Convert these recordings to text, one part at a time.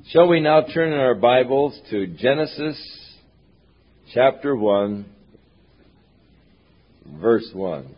Shall we now turn in our Bibles to Genesis chapter 1, verse 1.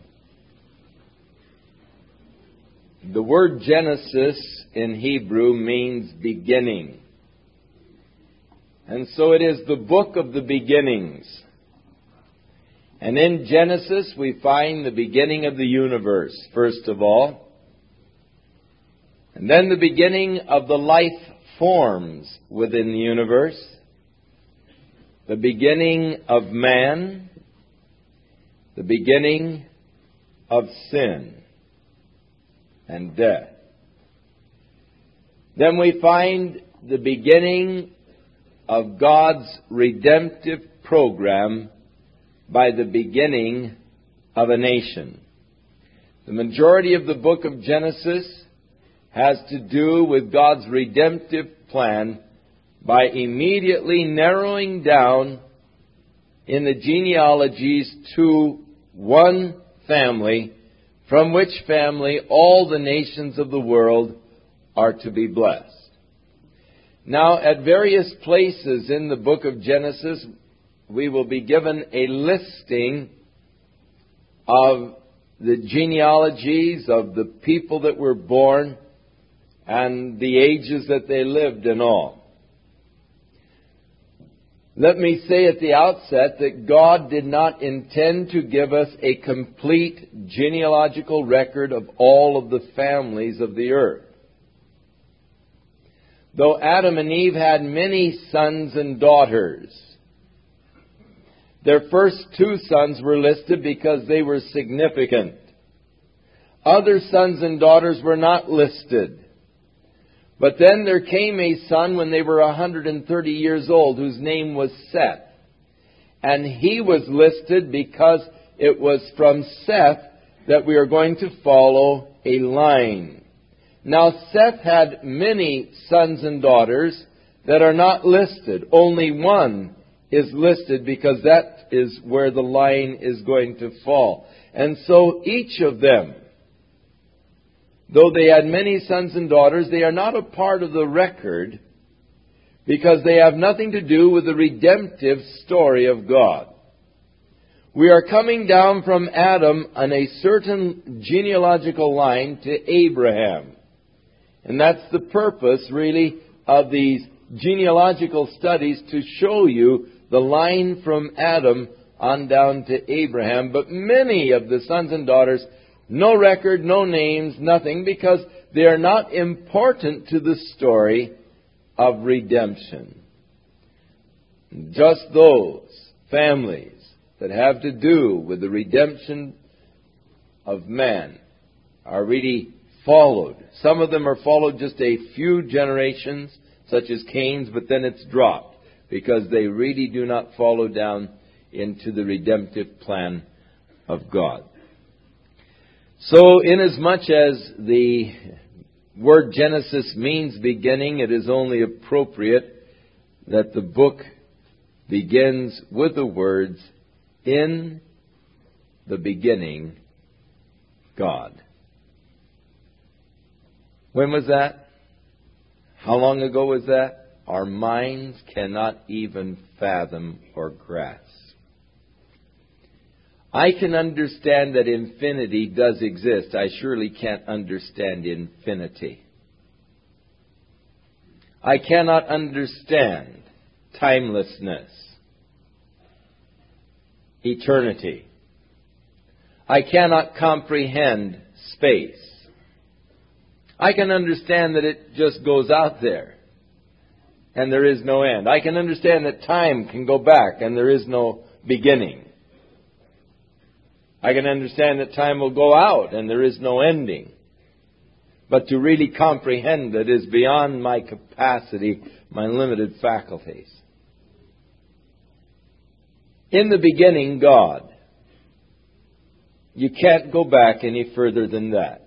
The word Genesis in Hebrew means beginning. And so it is the book of the beginnings. And in Genesis we find the beginning of the universe, first of all. And then the beginning of the life forms within the universe, the beginning of man, the beginning of sin and death. Then we find the beginning of God's redemptive program by the beginning of a nation. The majority of the book of Genesis has to do with God's redemptive plan by immediately narrowing down in the genealogies to one family, from which family all the nations of the world are to be blessed. Now, at various places in the book of Genesis, we will be given a listing of the genealogies of the people that were born and the ages that they lived and all. Let me say at the outset that God did not intend to give us a complete genealogical record of all of the families of the earth. Though Adam and Eve had many sons and daughters, their first two sons were listed because they were significant. Other sons and daughters were not listed. But then there came a son when they were 130 years old, whose name was Seth. And he was listed because it was from Seth that we are going to follow a line. Now, Seth had many sons and daughters that are not listed. Only one is listed because that is where the line is going to fall. And so each of them, though they had many sons and daughters, they are not a part of the record because they have nothing to do with the redemptive story of God. We are coming down from Adam on a certain genealogical line to Abraham. And that's the purpose, really, of these genealogical studies, to show you the line from Adam on down to Abraham. But many of the sons and daughters, no record, no names, nothing, because they are not important to the story of redemption. Just those families that have to do with the redemption of man are really followed. Some of them are followed just a few generations, such as Cain's, but then it's dropped because they really do not follow down into the redemptive plan of God. So, inasmuch as the word Genesis means beginning, it is only appropriate that the book begins with the words, "In the beginning, God." When was that? How long ago was that? Our minds cannot even fathom or grasp. I can understand that infinity does exist. I surely can't understand infinity. I cannot understand timelessness, eternity. I cannot comprehend space. I can understand that it just goes out there and there is no end. I can understand that time can go back and there is no beginning. I can understand that time will go out and there is no ending. But to really comprehend it is beyond my capacity, my limited faculties. In the beginning, God. You can't go back any further than that.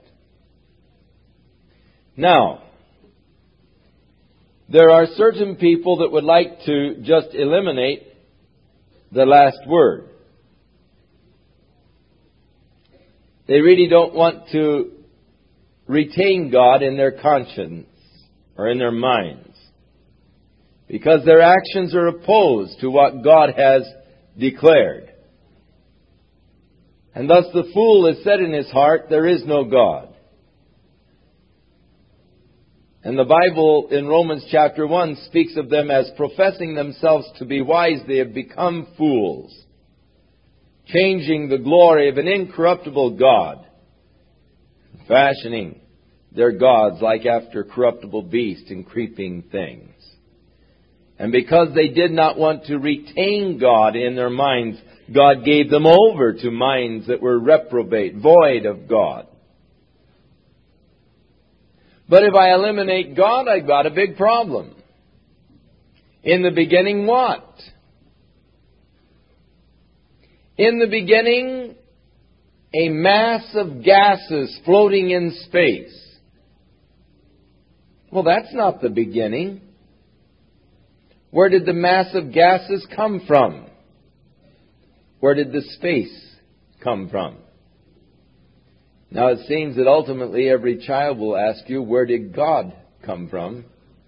Now, there are certain people that would like to just eliminate the last word. They really don't want to retain God in their conscience or in their minds. because their actions are opposed to what God has declared. And thus the fool has said in his heart, there is no God. And the Bible in Romans chapter 1 speaks of them as professing themselves to be wise. They have become fools, changing the glory of an incorruptible God, fashioning their gods like after corruptible beasts and creeping things. And because they did not want to retain God in their minds, God gave them over to minds that were reprobate, void of God. But if I eliminate God, I've got a big problem. In the beginning, what? In the beginning, a mass of gases floating in space. Well, that's not the beginning. Where did the mass of gases come from? Where did the space come from? Now it seems that ultimately every child will ask you, where did God come from?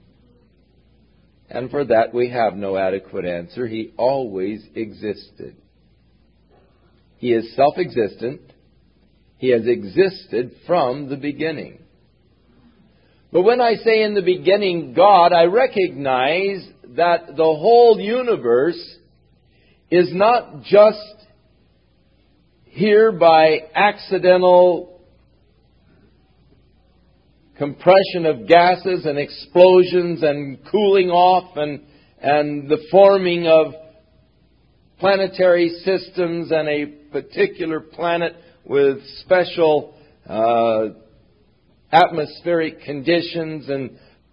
And for that we have no adequate answer. He always existed. He is self-existent. He has existed from the beginning. But when I say in the beginning God, I recognize that the whole universe is not just here by accidental compression of gases and explosions and cooling off and the forming of planetary systems and a particular planet with special atmospheric conditions and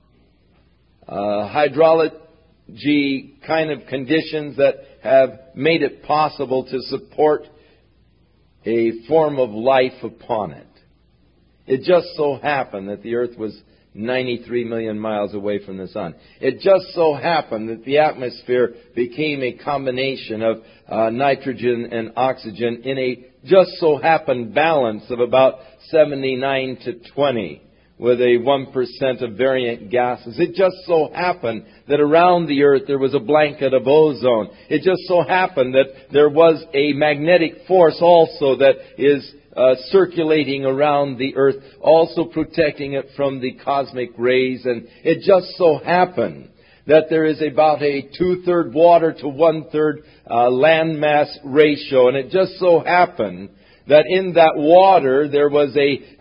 hydrology kind of conditions that have made it possible to support a form of life upon it. It just so happened that the Earth was 93 million miles away from the Sun. It just so happened that the atmosphere became a combination of nitrogen and oxygen in a just so happened balance of about 79 to 20, with a 1% of variant gases. It just so happened that around the Earth there was a blanket of ozone. It just so happened that there was a magnetic force also that is circulating around the Earth, also protecting it from the cosmic rays. And it just so happened that there is about a 2/3 water to 1/3 landmass ratio. And it just so happened that in that water there was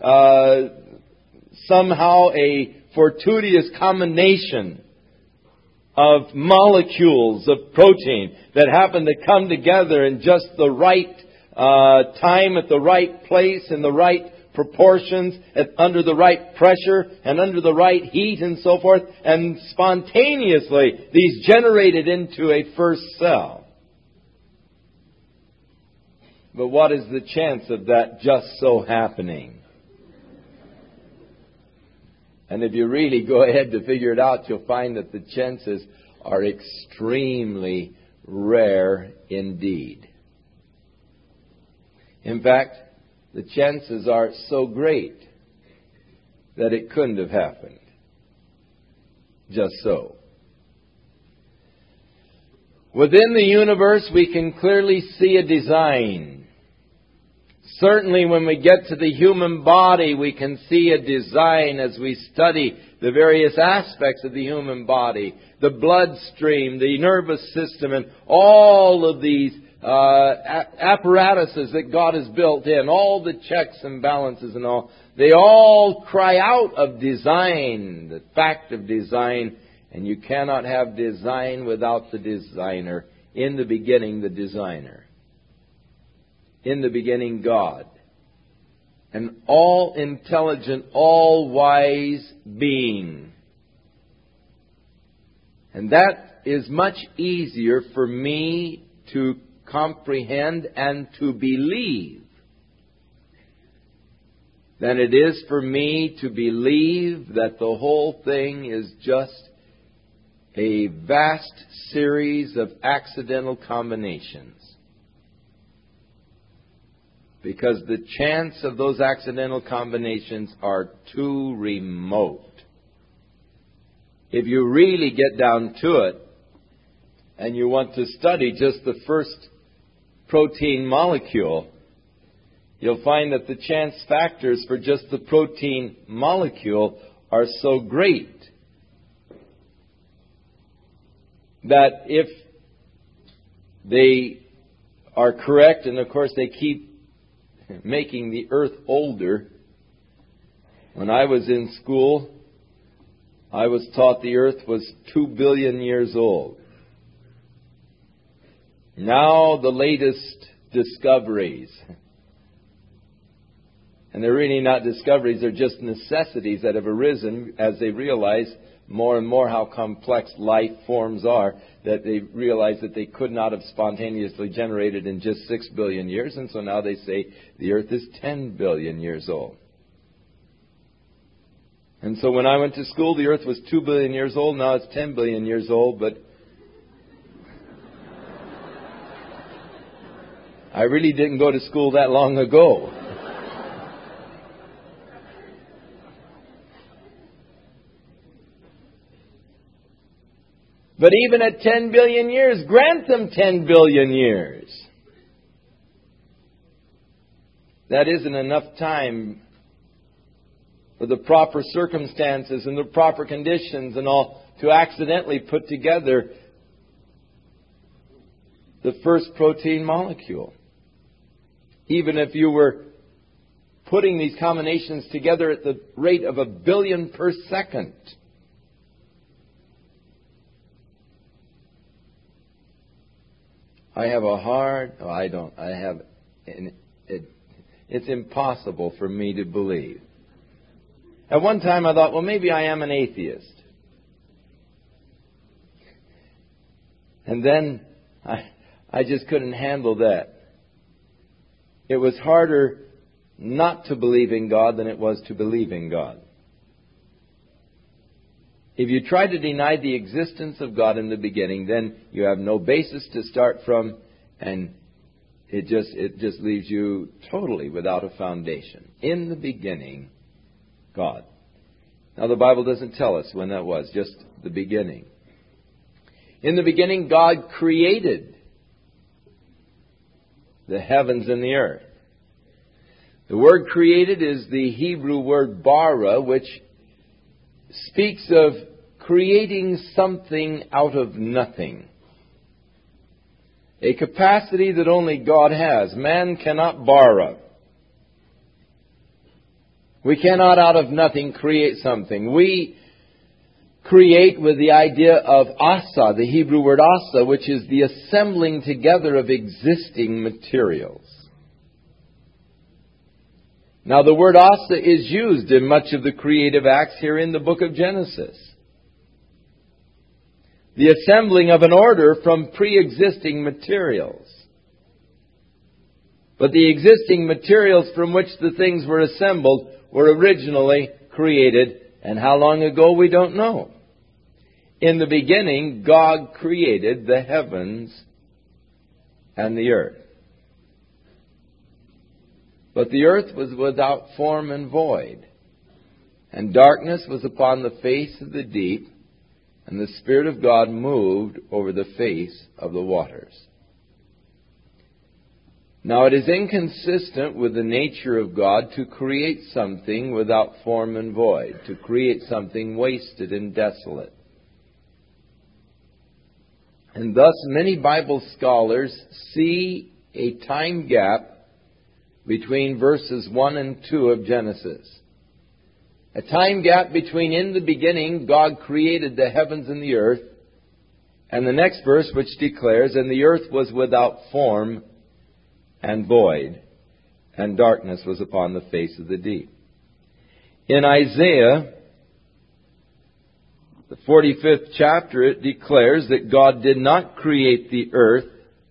somehow a fortuitous combination of molecules of protein that happened to come together in just the right time, at the right place, in the right proportions, under the right pressure, and under the right heat, and so forth. And spontaneously, these generated into a first cell. But what is the chance of that just so happening? And if you really go ahead to figure it out, you'll find that the chances are extremely rare indeed. In fact, the chances are so great that it couldn't have happened just so. Within the universe, we can clearly see a design. Certainly when we get to the human body, we can see a design as we study the various aspects of the human body, the bloodstream, the nervous system, and all of these apparatuses that God has built in, all the checks and balances and all. They all cry out of design, the fact of design, and you cannot have design without the designer. In the beginning, the designer. In the beginning, God. An all-intelligent, all-wise being. And that is much easier for me to comprehend and to believe than it is for me to believe that the whole thing is just a vast series of accidental combinations. Because the chance of those accidental combinations are too remote. if you really get down to it, and you want to study just the first protein molecule, you'll find that the chance factors for just the protein molecule are so great that if they are correct, and of course they keep making the earth older. When I was in school, I was taught the earth was 2 billion years old. Now the latest discoveries, and they're really not discoveries, they're just necessities that have arisen as they realize more and more how complex life forms are, that they realize that they could not have spontaneously generated in just 6 billion years, and so now they say the earth is 10 billion years old. And so when I went to school, the earth was 2 billion years old, now it's 10 billion years old, but I really didn't go to school that long ago. But even at 10 billion years, grant them 10 billion years. That isn't enough time for the proper circumstances and the proper conditions and all to accidentally put together the first protein molecule. Even if you were putting these combinations together at the rate of 1 billion per second. It's impossible for me to believe. At one time I thought, well, maybe I am an atheist. And then I just couldn't handle that. It was harder not to believe in God than it was to believe in God. If you try to deny the existence of God in the beginning, then you have no basis to start from, and it just leaves you totally without a foundation. In the beginning, God. Now the Bible doesn't tell us when that was, just the beginning. In the beginning, God created the heavens and the earth. The word created is the Hebrew word bara, which speaks of creating something out of nothing. A capacity that only God has. Man cannot bara. We cannot out of nothing create something. We create with the idea of asa, the Hebrew word asa, which is the assembling together of existing materials. Now the word asa is used in much of the creative acts here in the book of Genesis. The assembling of an order from pre-existing materials. But the existing materials from which the things were assembled were originally created, and how long ago we don't know. In the beginning, God created the heavens and the earth. But the earth was without form and void, and darkness was upon the face of the deep, and the Spirit of God moved over the face of the waters. Now it is inconsistent with the nature of God to create something without form and void, to create something wasted and desolate. And thus many Bible scholars see a time gap between verses 1 and 2 of Genesis. A time gap between in the beginning God created the heavens and the earth, and the next verse which declares, and the earth was without form and void, and darkness was upon the face of the deep. In Isaiah, the 45th chapter, it declares that God did not create the earth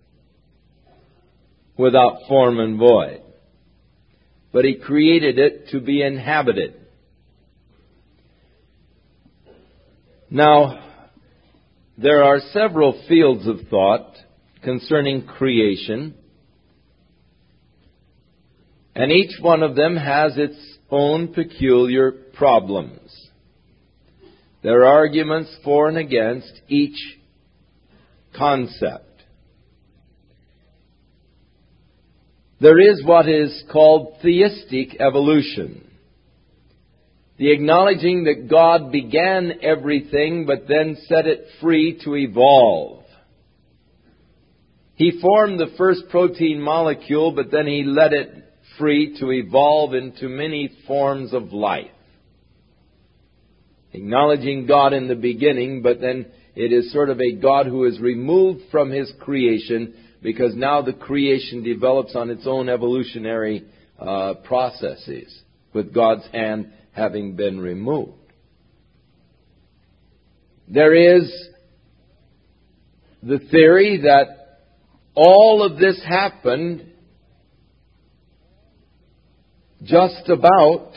without form and void, but He created it to be inhabited. Now, there are several fields of thought concerning creation, and each one of them has its own peculiar problems. There are arguments for and against each concept. There is what is called theistic evolution. The acknowledging that God began everything but then set it free to evolve. He formed the first protein molecule, but then He let it free to evolve into many forms of life. Acknowledging God in the beginning, but then it is sort of a God who is removed from His creation, because now the creation develops on its own evolutionary processes, with God's hand having been removed. There is the theory that all of this happened just about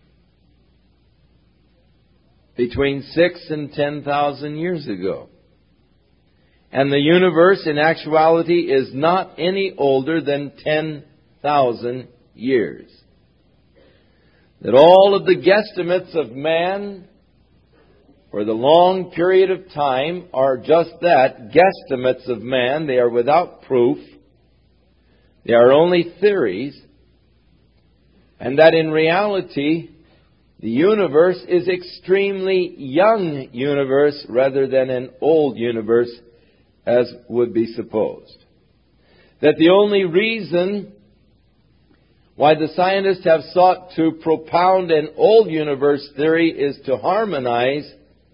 between 6,000 and 10,000 years ago. And the universe in actuality is not any older than 10,000 years. That all of the guesstimates of man for the long period of time are just that, guesstimates of man. They are without proof. They are only theories. And that in reality, the universe is extremely young universe rather than an old universe, as would be supposed. That the only reason why the scientists have sought to propound an old universe theory is to harmonize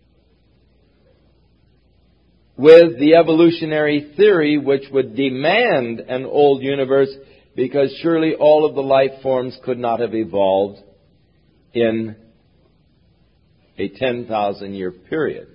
with the evolutionary theory, which would demand an old universe, because surely all of the life forms could not have evolved in a 10,000-year period.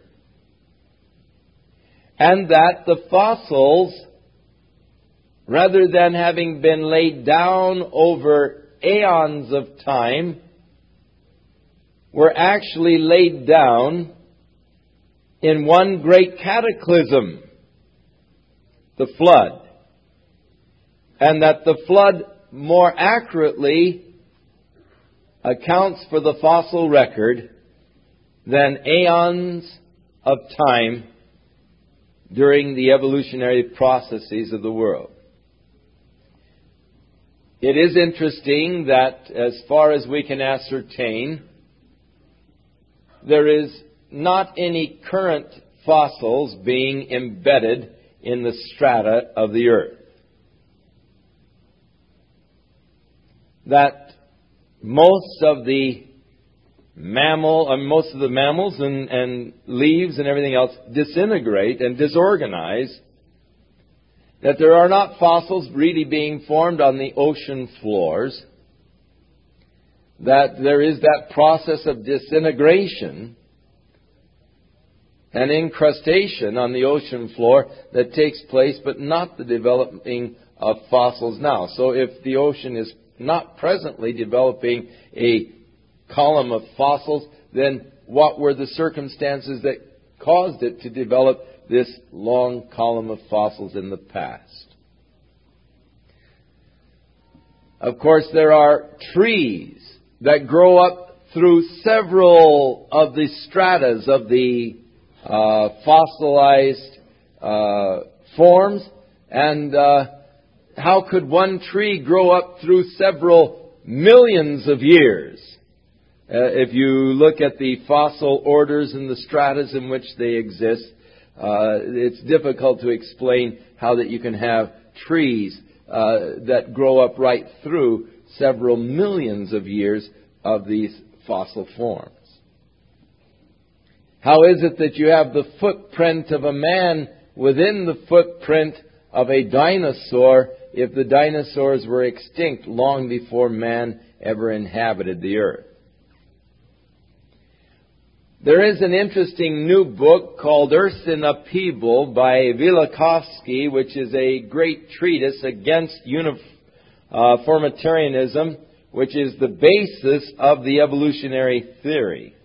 And that the fossils, rather than having been laid down over aeons of time, were actually laid down in one great cataclysm, the flood. And that the flood more accurately accounts for the fossil record than aeons of time during the evolutionary processes of the world. It is interesting that, as far as we can ascertain, there is not any current fossils being embedded in the strata of the earth. That most of the mammals and leaves and everything else disintegrate and disorganize, that there are not fossils really being formed on the ocean floors, that there is that process of disintegration and incrustation on the ocean floor that takes place, but not the developing of fossils now. So if the ocean is not presently developing a column of fossils, then what were the circumstances that caused it to develop this long column of fossils in the past? Of course, there are trees that grow up through several of the stratas of the fossilized forms. And how could one tree grow up through several millions of years? If you look at the fossil orders and the stratas in which they exist, it's difficult to explain how that you can have trees that grow up right through several millions of years of these fossil forms. How is it that you have the footprint of a man within the footprint of a dinosaur if the dinosaurs were extinct long before man ever inhabited the earth? There is an interesting new book called Earth in Upheaval by Velikovsky, which is a great treatise against uniformitarianism, which is the basis of the evolutionary theory.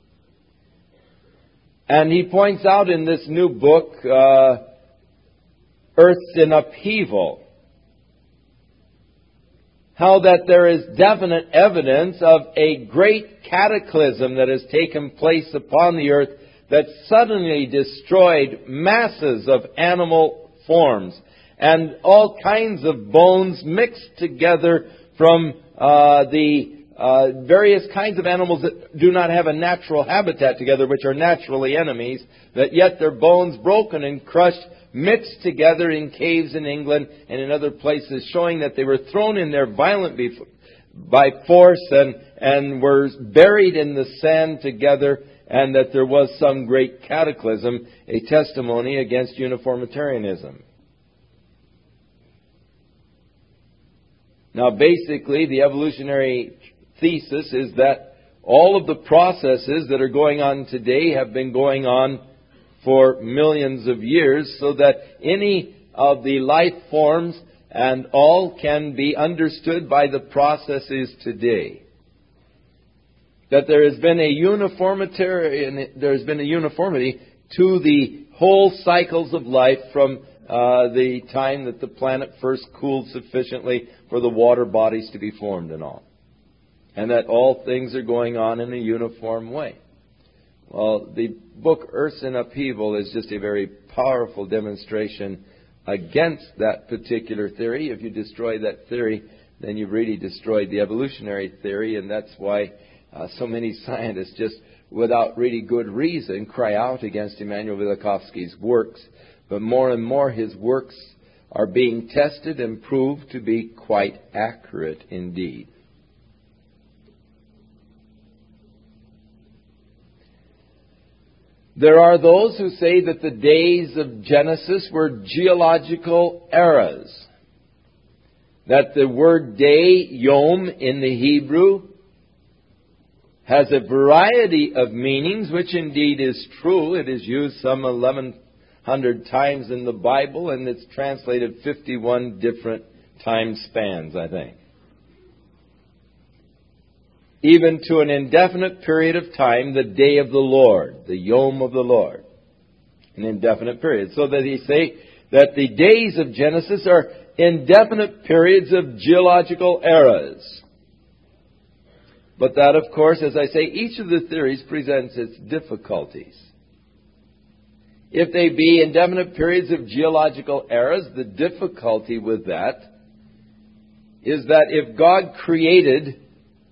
And he points out in this new book, Earth in Upheaval, how that there is definite evidence of a great cataclysm that has taken place upon the earth that suddenly destroyed masses of animal forms and all kinds of bones mixed together from the various kinds of animals that do not have a natural habitat together, which are naturally enemies, that yet their bones broken and crushed, mixed together in caves in England and in other places, showing that they were thrown in there violently by force and were buried in the sand together, and that there was some great cataclysm, a testimony against uniformitarianism. Now, basically, the evolutionary thesis is that all of the processes that are going on today have been going on for millions of years, so that any of the life forms and all can be understood by the processes today. That there has been a uniformity to the whole cycles of life from the time that the planet first cooled sufficiently for the water bodies to be formed and all. And that all things are going on in a uniform way. Well, the book Earths in Upheaval is just a very powerful demonstration against that particular theory. If you destroy that theory, then you've really destroyed the evolutionary theory, and that's why so many scientists, just without really good reason, cry out against Immanuel Velikovsky's works. But more and more his works are being tested and proved to be quite accurate indeed. There are those who say that the days of Genesis were geological eras. That the word day, yom, in the Hebrew, has a variety of meanings, which indeed is true. It is used some 1,100 times in the Bible, and it's translated 51 different time spans, I think. Even to an indefinite period of time, the day of the Lord, the Yom of the Lord. An indefinite period. So that he say that the days of Genesis are indefinite periods of geological eras. But that, of course, as I say, each of the theories presents its difficulties. If they be indefinite periods of geological eras, the difficulty with that is that if God created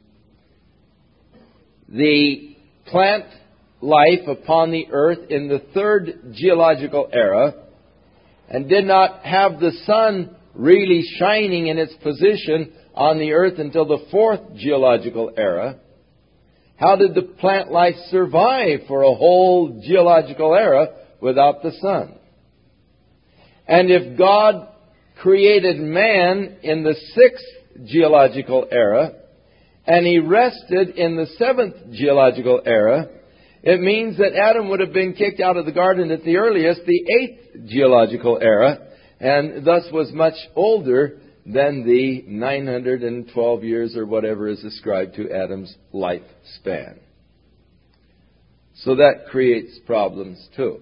the plant life upon the earth in the third geological era and did not have the sun really shining in its position on the earth until the fourth geological era, how did the plant life survive for a whole geological era without the sun? And if God created man in the sixth geological era, and he rested in the seventh geological era, it means that Adam would have been kicked out of the garden at the earliest, the eighth geological era, and thus was much older than the 912 years or whatever is ascribed to Adam's lifespan. So that creates problems too.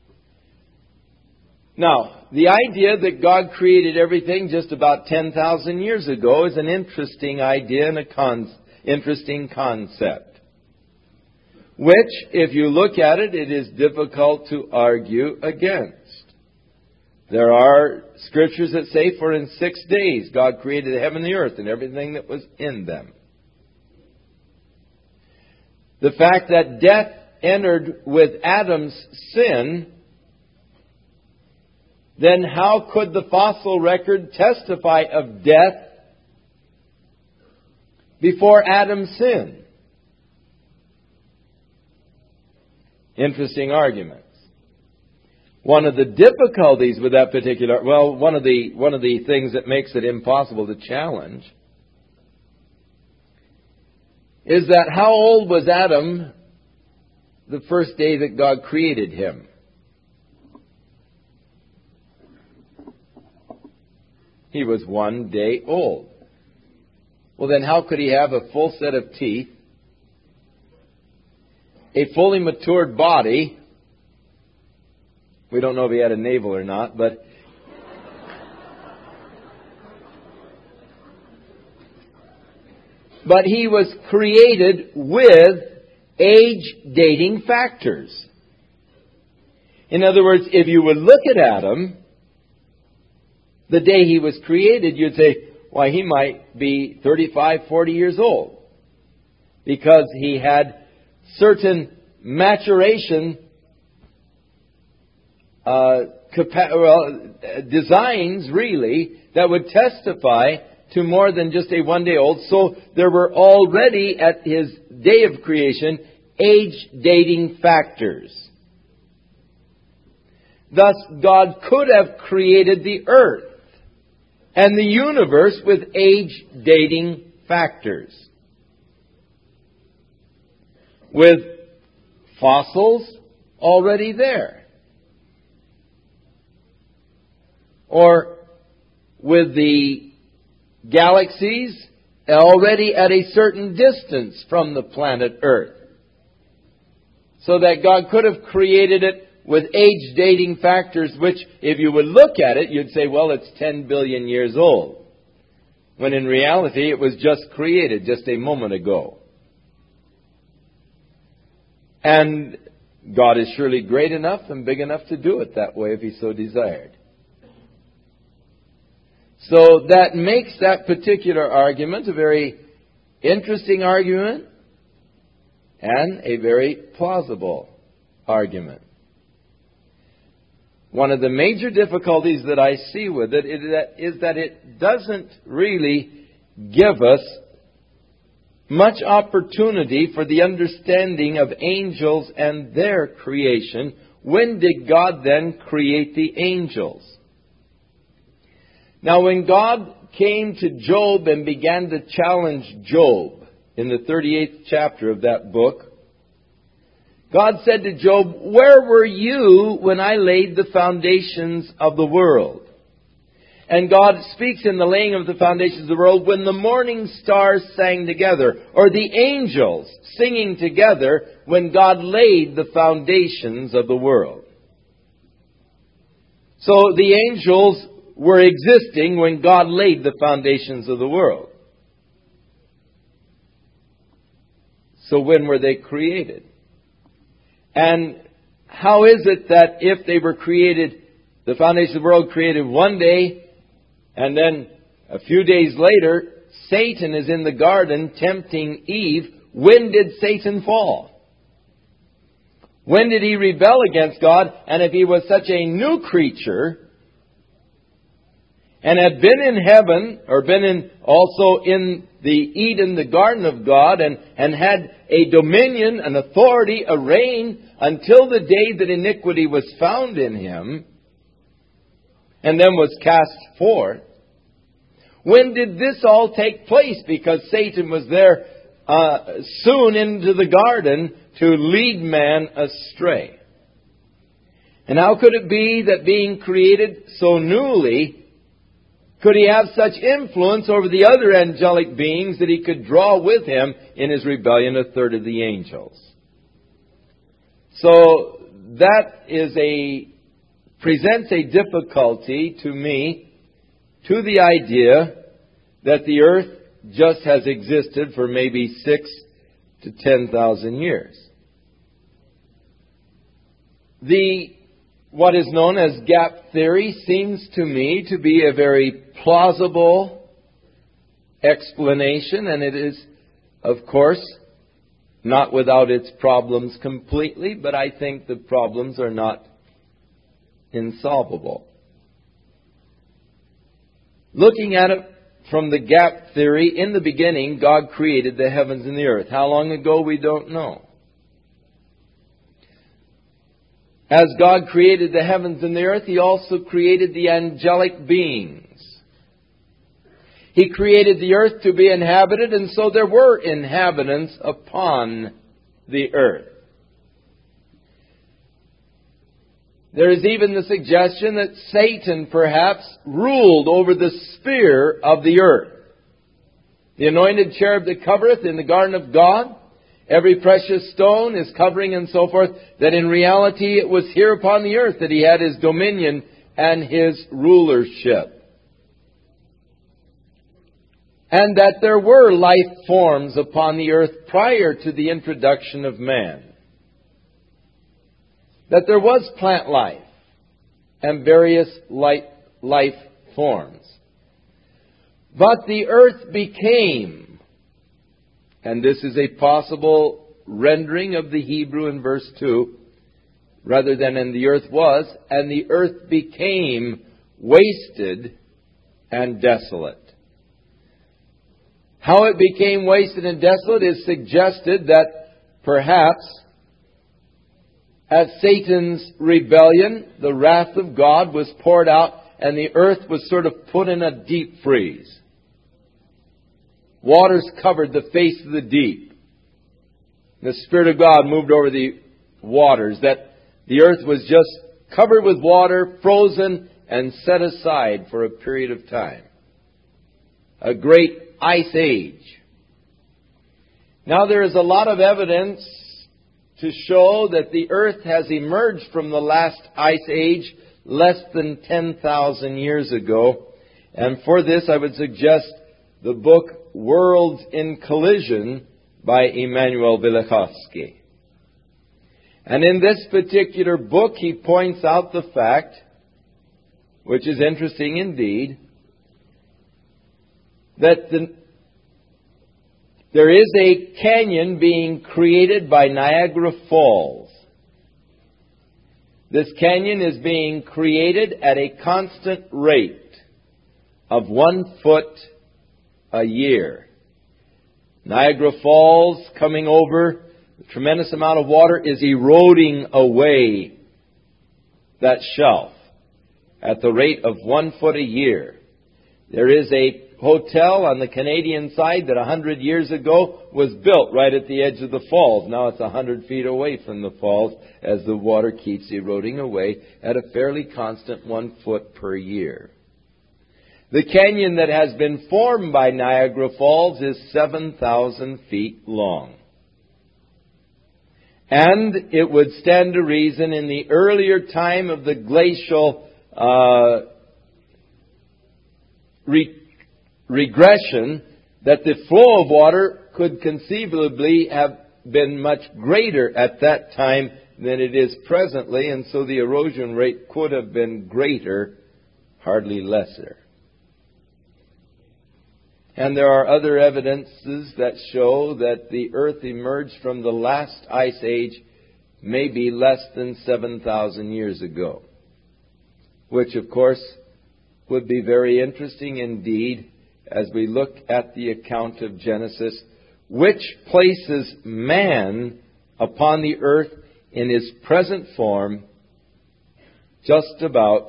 Now, the idea that God created everything just about 10,000 years ago is an interesting idea and interesting concept, which, if you look at it, it is difficult to argue against. There are scriptures that say, for in 6 days God created the heaven and the earth and everything that was in them. The fact that death entered with Adam's sin, then how could the fossil record testify of death before Adam's sin? Interesting arguments. One of the difficulties with that particular, one of the things that makes it impossible to challenge is that how old was Adam the first day that God created him? He was 1 day old. Well, then how could he have a full set of teeth, a fully matured body? We don't know if he had a navel or not, but but he was created with age-dating factors. In other words, if you would look at Adam, the day he was created, you'd say, why, he might be 35, 40 years old. Because he had certain maturation designs, really, that would testify to more than just a one-day-old. So there were already, at his day of creation, age-dating factors. Thus, God could have created the earth and the universe with age-dating factors. With fossils already there. Or with the galaxies already at a certain distance from the planet Earth. So that God could have created it with age-dating factors, which, if you would look at it, you'd say, well, it's 10 billion years old. When in reality, it was just created just a moment ago. And God is surely great enough and big enough to do it that way if He so desired. So that makes that particular argument a very interesting argument and a very plausible argument. One of the major difficulties that I see with it is that it doesn't really give us much opportunity for the understanding of angels and their creation. When did God then create the angels? Now, when God came to Job and began to challenge Job in the 38th chapter of that book, God said to Job, "Where were you when I laid the foundations of the world?" And God speaks in the laying of the foundations of the world when the morning stars sang together, or the angels singing together when God laid the foundations of the world. So the angels were existing when God laid the foundations of the world. So when were they created? And how is it that if they were created, the foundation of the world created one day, and then a few days later, Satan is in the garden tempting Eve, when did Satan fall? When did he rebel against God? And if he was such a new creature, and had been in heaven, or been also in the Eden, the garden of God, and had a dominion, an authority, a reign, until the day that iniquity was found in him, and then was cast forth. When did this all take place? Because Satan was there soon into the garden to lead man astray. And how could it be that being created so newly, could he have such influence over the other angelic beings that he could draw with him in his rebellion a third of the angels? So that presents a difficulty to me, to the idea that the earth just has existed for maybe 6,000 to 10,000 years. What is known as gap theory seems to me to be a very plausible explanation, and it is, of course, not without its problems completely, but I think the problems are not insolvable. Looking at it from the gap theory, in the beginning, God created the heavens and the earth. How long ago, we don't know. As God created the heavens and the earth, He also created the angelic beings. He created the earth to be inhabited, and so there were inhabitants upon the earth. There is even the suggestion that Satan perhaps ruled over the sphere of the earth. The anointed cherub that covereth in the garden of God, every precious stone is covering and so forth, that in reality it was here upon the earth that he had his dominion and his rulership. and that there were life forms upon the earth prior to the introduction of man. That there was plant life and various life forms. But the earth became, and this is a possible rendering of the Hebrew in verse 2, rather than "and the earth was," and the earth became wasted and desolate. How it became wasted and desolate is suggested that perhaps at Satan's rebellion, the wrath of God was poured out and the earth was sort of put in a deep freeze. Waters covered the face of the deep. The Spirit of God moved over the waters, that the earth was just covered with water, frozen, and set aside for a period of time. A great ice age. Now there is a lot of evidence to show that the earth has emerged from the last ice age less than 10,000 years ago. And for this I would suggest the book Worlds in Collision by Emanuel Velikovsky. And in this particular book he points out the fact, which is interesting indeed, that there is a canyon being created by Niagara Falls. This canyon is being created at a constant rate of 1 foot a year. Niagara Falls coming over, a tremendous amount of water is eroding away that shelf at the rate of 1 foot a year. There is a hotel on the Canadian side that 100 years ago was built right at the edge of the falls. Now it's 100 feet away from the falls as the water keeps eroding away at a fairly constant 1 foot per year. The canyon that has been formed by Niagara Falls is 7,000 feet long. And it would stand to reason in the earlier time of the glacial regression that the flow of water could conceivably have been much greater at that time than it is presently, and so the erosion rate could have been greater, hardly lesser. And there are other evidences that show that the earth emerged from the last ice age maybe less than 7,000 years ago, which of course would be very interesting indeed as we look at the account of Genesis, which places man upon the earth in his present form just about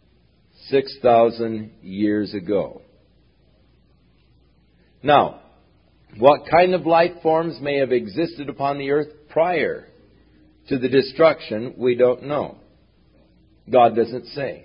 6,000 years ago. Now, what kind of life forms may have existed upon the earth prior to the destruction, we don't know. God doesn't say.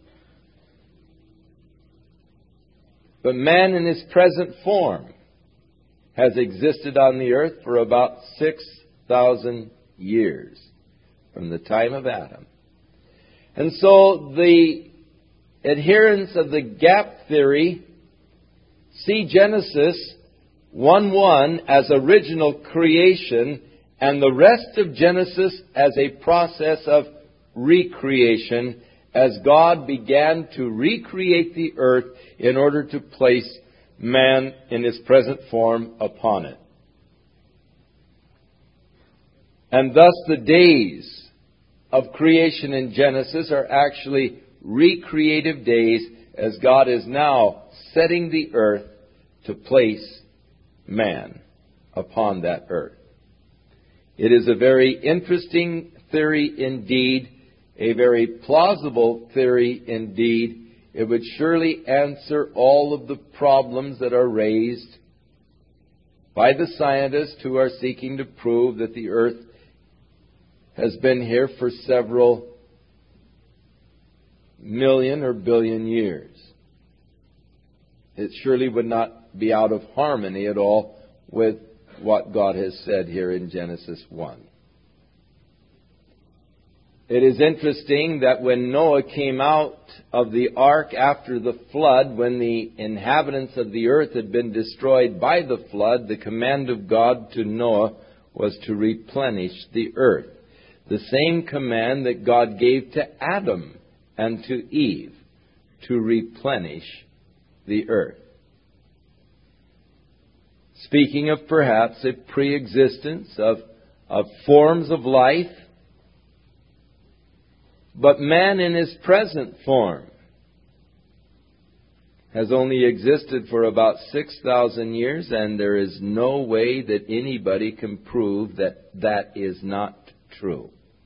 But man in his present form has existed on the earth for about 6,000 years from the time of Adam. And so the adherents of the gap theory see Genesis 1:1 as original creation and the rest of Genesis as a process of recreation as God began to recreate the earth in order to place man in his present form upon it. And thus the days of creation in Genesis are actually recreative days as God is now setting the earth to place man upon that earth. It is a very interesting theory indeed, a very plausible theory indeed. It would surely answer all of the problems that are raised by the scientists who are seeking to prove that the earth has been here for several million or billion years. It surely would not be out of harmony at all with what God has said here in Genesis 1. It is interesting that when Noah came out of the ark after the flood, when the inhabitants of the earth had been destroyed by the flood, the command of God to Noah was to replenish the earth. The same command that God gave to Adam and to Eve, to replenish the earth. Speaking of perhaps a pre-existence of forms of life, but man in his present form has only existed for about 6,000 years, and there is no way that anybody can prove that that is not true.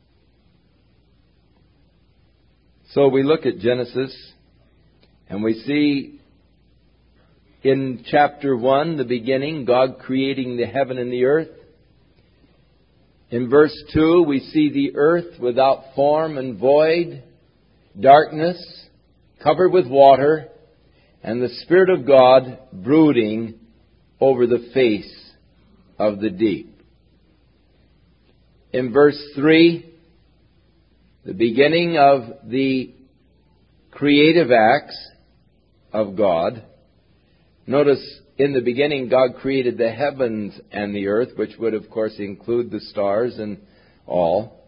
So we look at Genesis, and we see in chapter 1, the beginning, God creating the heaven and the earth. In verse 2, we see the earth without form and void, darkness, covered with water, and the Spirit of God brooding over the face of the deep. In verse 3, the beginning of the creative acts of God. Notice, in the beginning, God created the heavens and the earth, which would, of course, include the stars and all.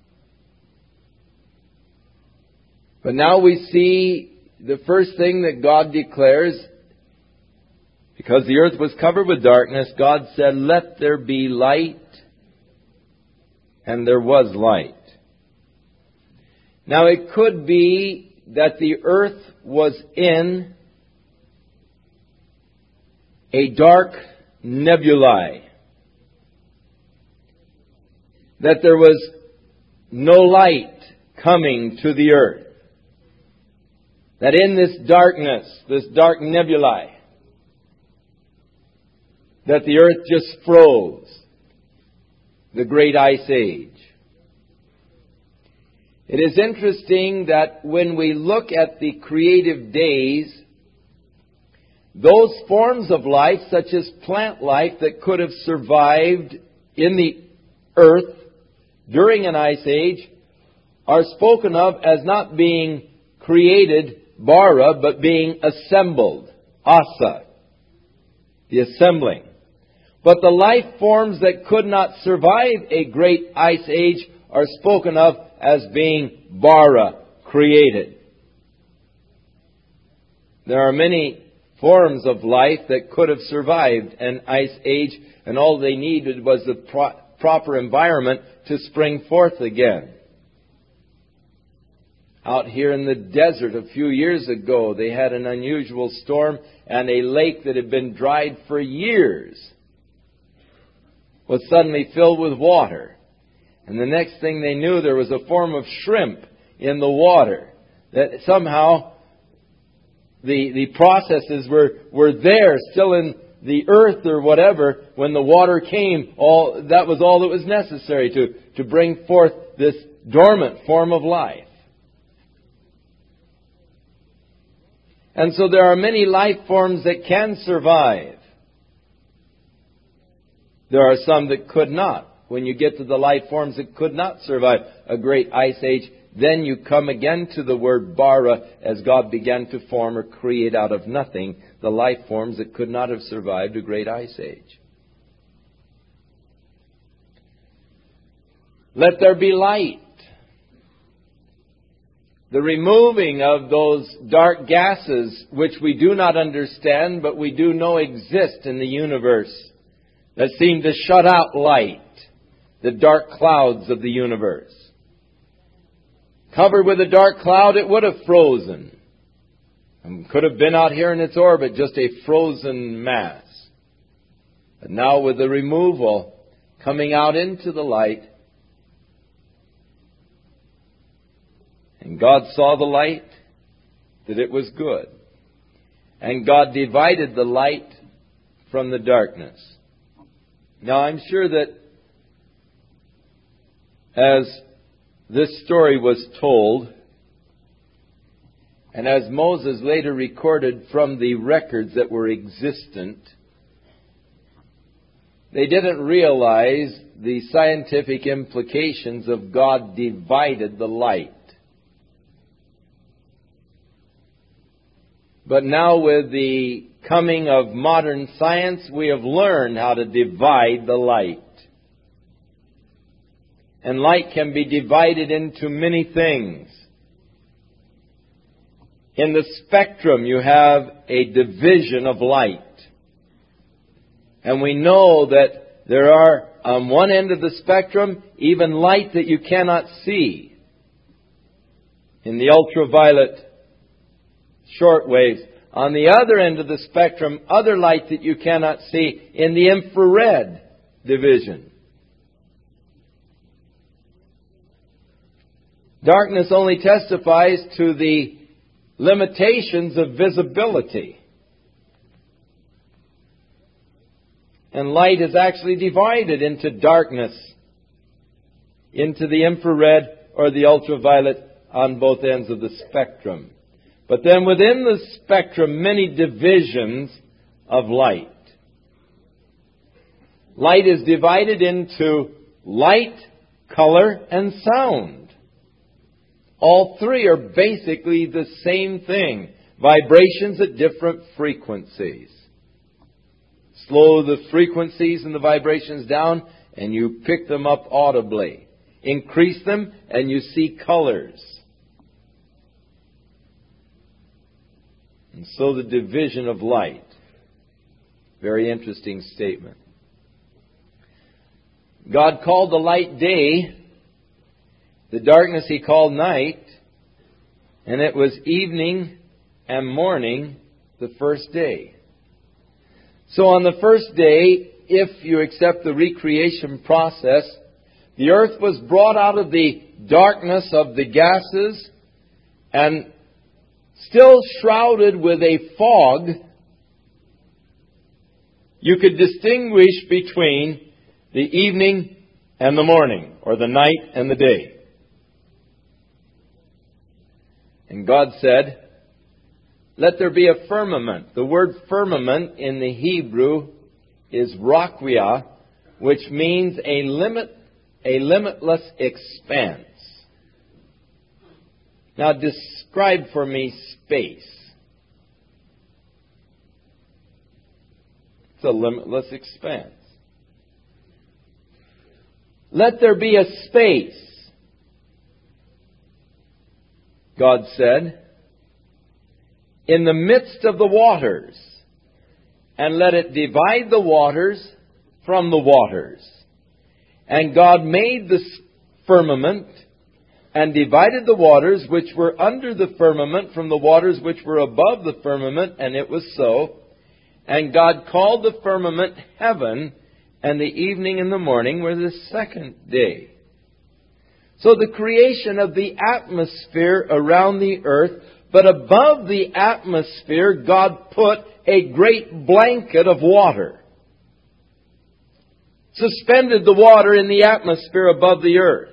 But now we see the first thing that God declares, because the earth was covered with darkness, God said, "Let there be light," and there was light. Now it could be that the earth was in a dark nebulae, that there was no light coming to the earth, that in this darkness, this dark nebulae, that the earth just froze, the great ice age. It is interesting that when we look at the creative days, those forms of life, such as plant life, that could have survived in the earth during an ice age, are spoken of as not being created, bara, but being assembled, asa, the assembling. But the life forms that could not survive a great ice age are spoken of as being bara, created. There are many forms of life that could have survived an ice age, and all they needed was the proper environment to spring forth again. Out here in the desert a few years ago, they had an unusual storm, and a lake that had been dried for years was suddenly filled with water. And the next thing they knew, there was a form of shrimp in the water. That somehow the processes were there, still in the earth or whatever, when the water came. That was all that was necessary to bring forth this dormant form of life. And so there are many life forms that can survive. There are some that could not. When you get to the life forms that could not survive a great ice age, then you come again to the word bara, as God began to form or create out of nothing the life forms that could not have survived a great ice age. Let there be light. The removing of those dark gases which we do not understand, but we do know exist in the universe, that seem to shut out light, the dark clouds of the universe. Covered with a dark cloud, it would have frozen. And could have been out here in its orbit, just a frozen mass. But now with the removal, coming out into the light, and God saw the light, that it was good. And God divided the light from the darkness. Now I'm sure that as this story was told, and as Moses later recorded from the records that were existent, they didn't realize the scientific implications of God divided the light. But now with the coming of modern science, we have learned how to divide the light. And light can be divided into many things. In the spectrum, you have a division of light. And we know that there are, on one end of the spectrum, even light that you cannot see. In the ultraviolet short waves. On the other end of the spectrum, other light that you cannot see in the infrared division. Darkness only testifies to the limitations of visibility. And light is actually divided into darkness, into the infrared or the ultraviolet on both ends of the spectrum. But then within the spectrum, many divisions of light. Light is divided into light, color, and sound. All three are basically the same thing. Vibrations at different frequencies. Slow the frequencies and the vibrations down, and you pick them up audibly. Increase them, and you see colors. And so the division of light. Very interesting statement. God called the light day. The darkness He called night. And it was evening and morning the first day. So on the first day, if you accept the recreation process, the earth was brought out of the darkness of the gases and still shrouded with a fog. You could distinguish between the evening and the morning, or the night and the day. And God said, let there be a firmament. The word firmament in the Hebrew is raquia, which means a limitless expanse. Now describe for me space. It's a limitless expanse. Let there be a space, God said, in the midst of the waters, and let it divide the waters from the waters. And God made the firmament and divided the waters which were under the firmament from the waters which were above the firmament, and it was so. And God called the firmament heaven, and the evening and the morning were the second day. So the creation of the atmosphere around the earth, but above the atmosphere, God put a great blanket of water. Suspended the water in the atmosphere above the earth.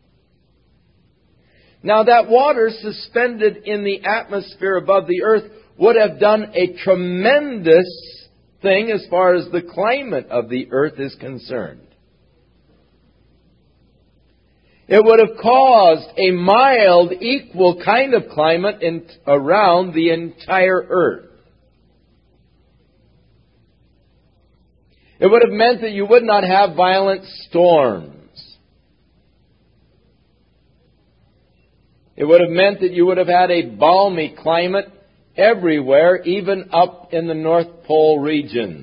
Now that water suspended in the atmosphere above the earth would have done a tremendous thing as far as the climate of the earth is concerned. It would have caused a mild, equal kind of climate around the entire earth. It would have meant that you would not have violent storms. It would have meant that you would have had a balmy climate everywhere, even up in the North Pole regions.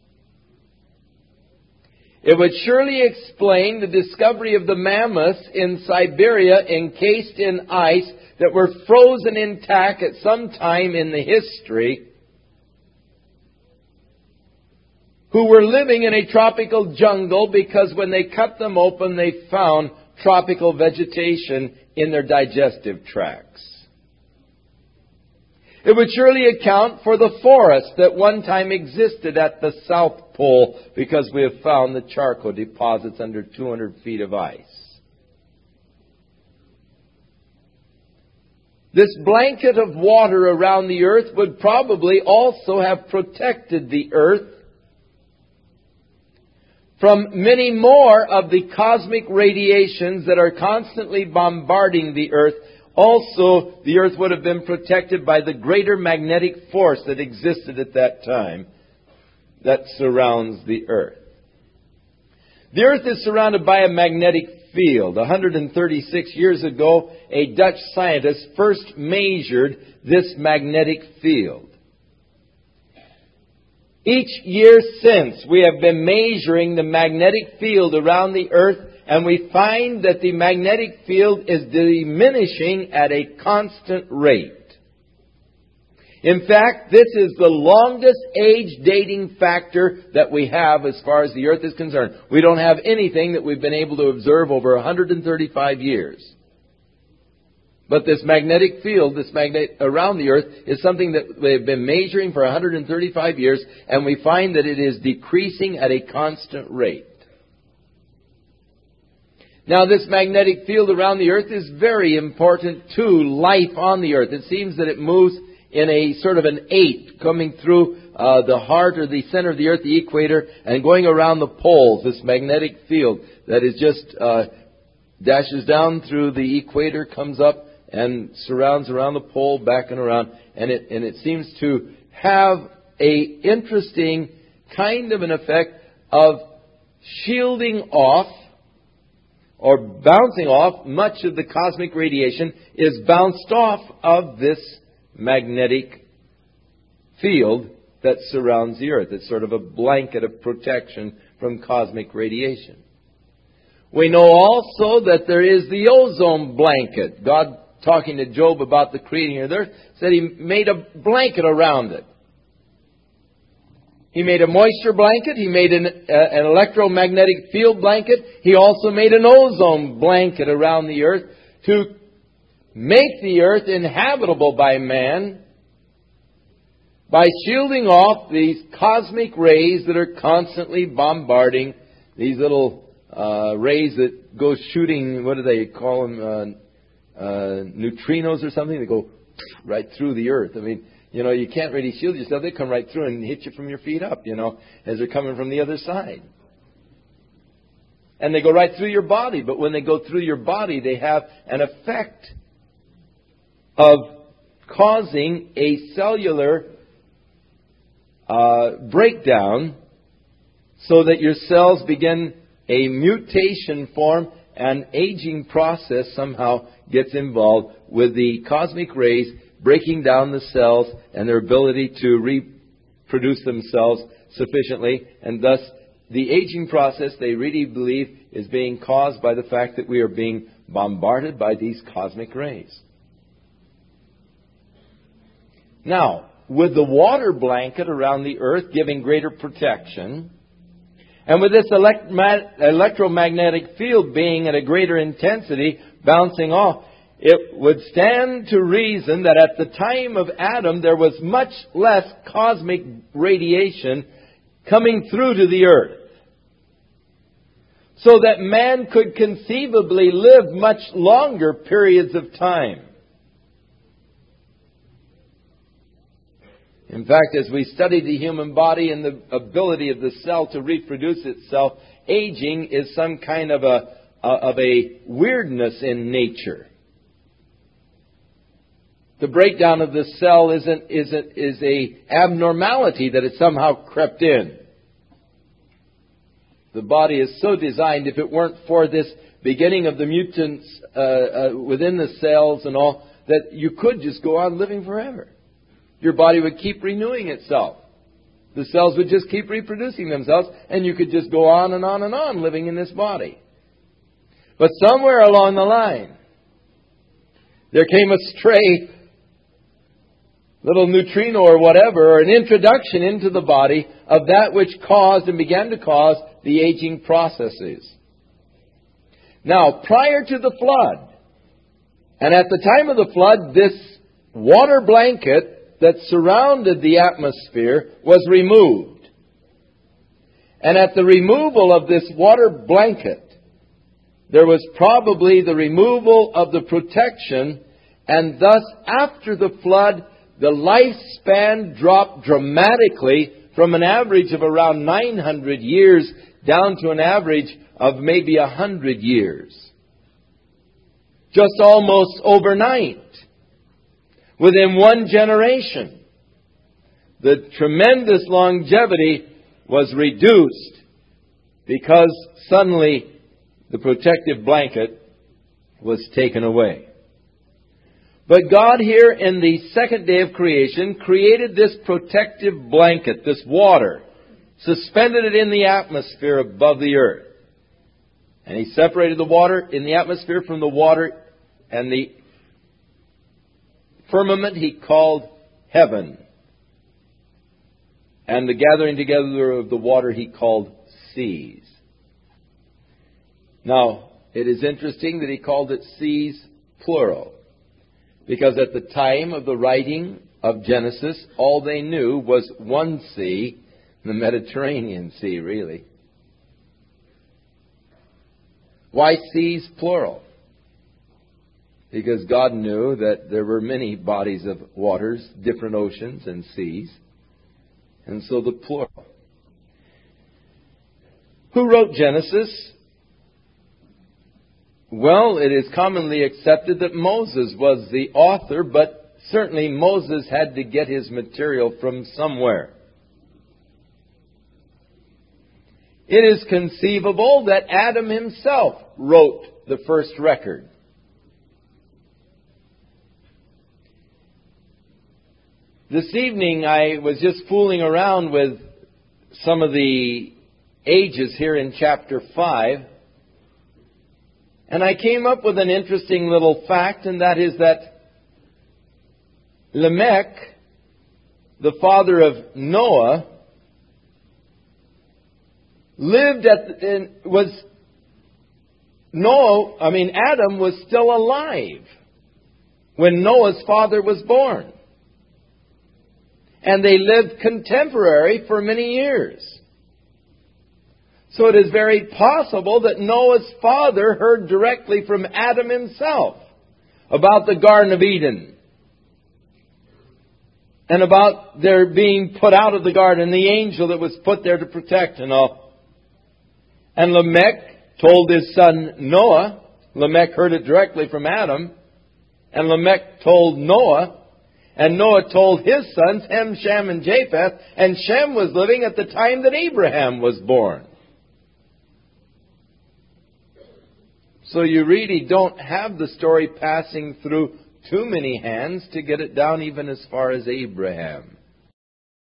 It would surely explain the discovery of the mammoths in Siberia encased in ice that were frozen intact at some time in the history, who were living in a tropical jungle because when they cut them open they found tropical vegetation in their digestive tracts. It would surely account for the forest that one time existed at the South Pole, because we have found the charcoal deposits under 200 feet of ice. This blanket of water around the earth would probably also have protected the earth from many more of the cosmic radiations that are constantly bombarding the earth. Also, the earth would have been protected by the greater magnetic force that existed at that time that surrounds the earth. The earth is surrounded by a magnetic field. 136 years ago, a Dutch scientist first measured this magnetic field. Each year since, we have been measuring the magnetic field around the earth, and we find that the magnetic field is diminishing at a constant rate. In fact, this is the longest age dating factor that we have as far as the earth is concerned. We don't have anything that we've been able to observe over 135 years. But this magnetic field, this magnet around the earth, is something that they've been measuring for 135 years, and we find that it is decreasing at a constant rate. Now, this magnetic field around the earth is very important to life on the earth. It seems that it moves in a sort of an 8, coming through the heart or the center of the earth, the equator, and going around the poles. This magnetic field that is just dashes down through the equator, comes up and surrounds around the pole, back and around, and it seems to have a interesting kind of an effect of shielding off or bouncing off. Much of the cosmic radiation is bounced off of this magnetic field that surrounds the earth. It's sort of a blanket of protection from cosmic radiation. We know also that there is the ozone blanket. God, talking to Job about the creating of the earth, said He made a blanket around it. He made a moisture blanket. He made an electromagnetic field blanket. He also made an ozone blanket around the earth to make the earth inhabitable by man by shielding off these cosmic rays that are constantly bombarding, these little rays that go shooting, what do they call them, neutrinos or something? They go right through the earth. I mean, you can't really shield yourself. They come right through and hit you from your feet up, as they're coming from the other side. And they go right through your body. But when they go through your body, they have an effect of causing a cellular breakdown so that your cells begin a mutation form, and aging process somehow gets involved with the cosmic rays breaking down the cells and their ability to reproduce themselves sufficiently. And thus, the aging process, they really believe, is being caused by the fact that we are being bombarded by these cosmic rays. Now, with the water blanket around the earth giving greater protection, and with this electromagnetic field being at a greater intensity, bouncing off, it would stand to reason that at the time of Adam there was much less cosmic radiation coming through to the earth, so that man could conceivably live much longer periods of time. In fact, as we study the human body and the ability of the cell to reproduce itself, aging is some kind of a weirdness in nature. The breakdown of the cell is a abnormality that has somehow crept in. The body is so designed, if it weren't for this beginning of the mutants within the cells and all, that you could just go on living forever. Your body would keep renewing itself. The cells would just keep reproducing themselves, and you could just go on and on and on living in this body. But somewhere along the line, there came a stray little neutrino or whatever, or an introduction into the body of that which caused and began to cause the aging processes. Now, prior to the flood, and at the time of the flood, this water blanket that surrounded the atmosphere was removed. And at the removal of this water blanket, there was probably the removal of the protection, and thus after the flood, the lifespan dropped dramatically from an average of around 900 years down to an average of maybe 100 years. Just almost overnight. Within one generation. The tremendous longevity was reduced because suddenly the protective blanket was taken away. But God here in the second day of creation created this protective blanket, this water, suspended it in the atmosphere above the earth. And He separated the water in the atmosphere from the water, and the firmament He called heaven. And the gathering together of the water He called seas. Now, it is interesting that He called it seas plural. Because at the time of the writing of Genesis, all they knew was one sea, the Mediterranean Sea, really. Why seas plural? Because God knew that there were many bodies of waters, different oceans and seas. And so the plural. Who wrote Genesis? Well, it is commonly accepted that Moses was the author, but certainly Moses had to get his material from somewhere. It is conceivable that Adam himself wrote the first record. This evening I was just fooling around with some of the ages here in chapter 5. And I came up with an interesting little fact, and that is that Lamech, the father of Noah, Adam was still alive when Noah's father was born. And they lived contemporary for many years. So it is very possible that Noah's father heard directly from Adam himself about the Garden of Eden. And about their being put out of the garden, the angel that was put there to protect and all. And Lamech told his son Noah. Lamech heard it directly from Adam. And Lamech told Noah. And Noah told his sons, Ham, Shem, and Japheth. And Shem was living at the time that Abraham was born. So you really don't have the story passing through too many hands to get it down even as far as Abraham.